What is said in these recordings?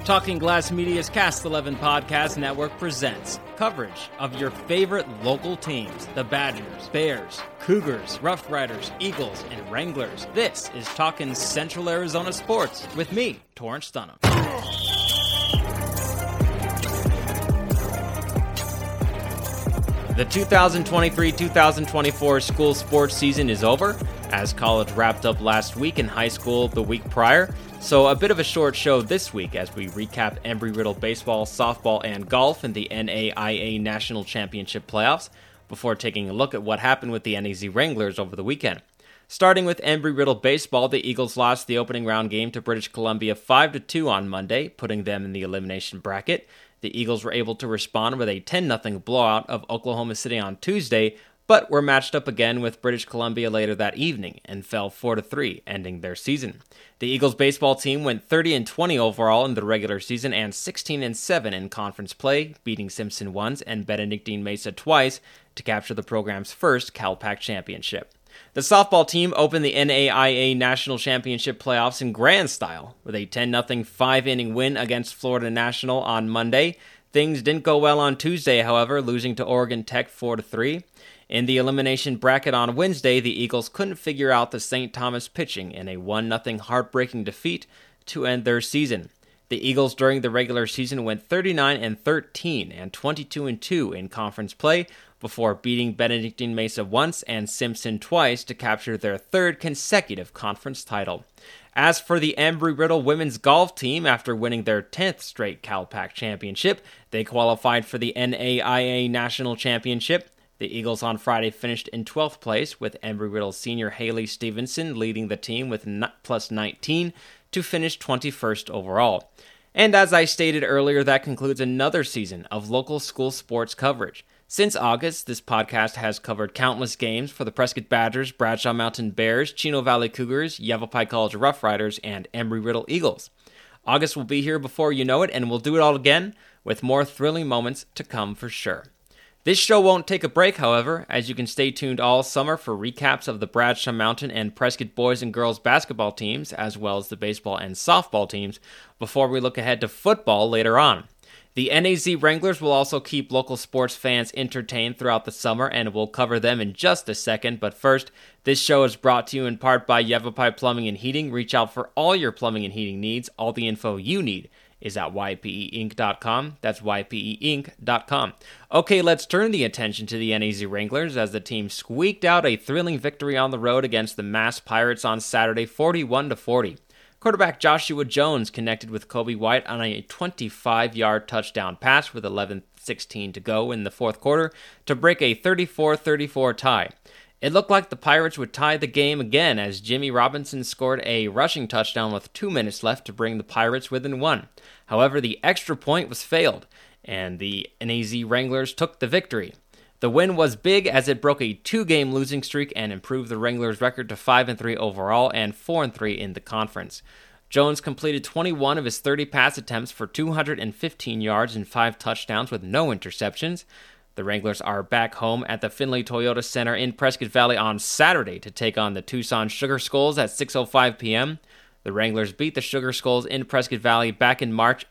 Talking Glass Media's Cast 11 Podcast Network presents coverage of your favorite local teams, the Badgers, Bears, Cougars, Rough Riders, Eagles, and Wranglers. This is Talking Central Arizona Sports with me, Torrance Dunham. The 2023-2024 school sports season is over, as college wrapped up last week and high school the week prior. So a bit of a short show this week as we recap Embry-Riddle baseball, softball, and golf in the NAIA National Championship playoffs before taking a look at what happened with the NAZ Wranglers over the weekend. Starting with Embry-Riddle baseball, the Eagles lost the opening round game to British Columbia 5-2 on Monday, putting them in the elimination bracket. The Eagles were able to respond with a 10-0 blowout of Oklahoma City on Tuesday, but were matched up again with British Columbia later that evening and fell 4-3, ending their season. The Eagles baseball team went 30-20 overall in the regular season and 16-7 in conference play, beating Simpson once and Benedictine Mesa twice to capture the program's first CalPAC championship. The softball team opened the NAIA National Championship playoffs in grand style with a 10-0 5-inning win against Florida National on Monday. Things didn't go well on Tuesday, however, losing to Oregon Tech 4-3. In the elimination bracket on Wednesday, the Eagles couldn't figure out the St. Thomas pitching in a 1-0 heartbreaking defeat to end their season. The Eagles during the regular season went 39-13 and 22-2 in conference play before beating Benedictine Mesa once and Simpson twice to capture their third consecutive conference title. As for the Embry-Riddle women's golf team, after winning their 10th straight CalPAC championship, they qualified for the NAIA National Championship. The Eagles on Friday finished in 12th place, with Embry-Riddle senior Haley Stevenson leading the team with plus 19 to finish 21st overall. And as I stated earlier, that concludes another season of local school sports coverage. Since August, this podcast has covered countless games for the Prescott Badgers, Bradshaw Mountain Bears, Chino Valley Cougars, Yavapai College Rough Riders, and Embry-Riddle Eagles. August will be here before you know it, and we'll do it all again with more thrilling moments to come for sure. This show won't take a break, however, as you can stay tuned all summer for recaps of the Bradshaw Mountain and Prescott boys and girls basketball teams, as well as the baseball and softball teams, before we look ahead to football later on. The NAZ Wranglers will also keep local sports fans entertained throughout the summer, and we'll cover them in just a second. But first, this show is brought to you in part by Yavapai Plumbing and Heating. Reach out for all your plumbing and heating needs. All the info you need is at ypeinc.com. That's ypeinc.com. Okay, let's turn the attention to the NAZ Wranglers as the team squeaked out a thrilling victory on the road against the Mass Pirates on Saturday, 41-40. Quarterback Joshua Jones connected with Kobe White on a 25-yard touchdown pass with 11:16 to go in the fourth quarter to break a 34-34 tie. It looked like the Pirates would tie the game again as Jimmy Robinson scored a rushing touchdown with 2 minutes left to bring the Pirates within one. However, the extra point was failed, and the NAZ Wranglers took the victory. The win was big as it broke a 2-game losing streak and improved the Wranglers' record to 5-3 overall and 4-3 in the conference. Jones completed 21 of his 30 pass attempts for 215 yards and 5 touchdowns with no interceptions. The Wranglers are back home at the Finley Toyota Center in Prescott Valley on Saturday to take on the Tucson Sugar Skulls at 6:05 p.m. The Wranglers beat the Sugar Skulls in Prescott Valley back in March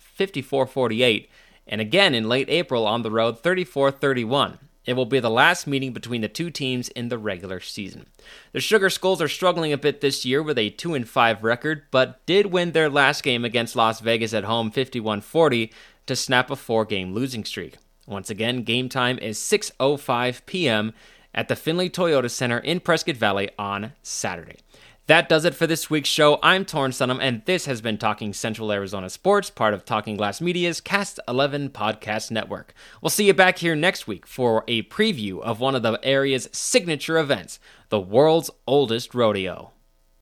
54-48, and again in late April on the road 34-31. It will be the last meeting between the two teams in the regular season. The Sugar Skulls are struggling a bit this year with a 2-5 record, but did win their last game against Las Vegas at home 51-40 to snap a 4-game losing streak. Once again, game time is 6:05 p.m. at the Finley Toyota Center in Prescott Valley on Saturday. That does it for this week's show. I'm Torrance Dunham, and this has been Talking Central Arizona Sports, part of Talking Glass Media's Cast 11 Podcast Network. We'll see you back here next week for a preview of one of the area's signature events, the world's oldest rodeo.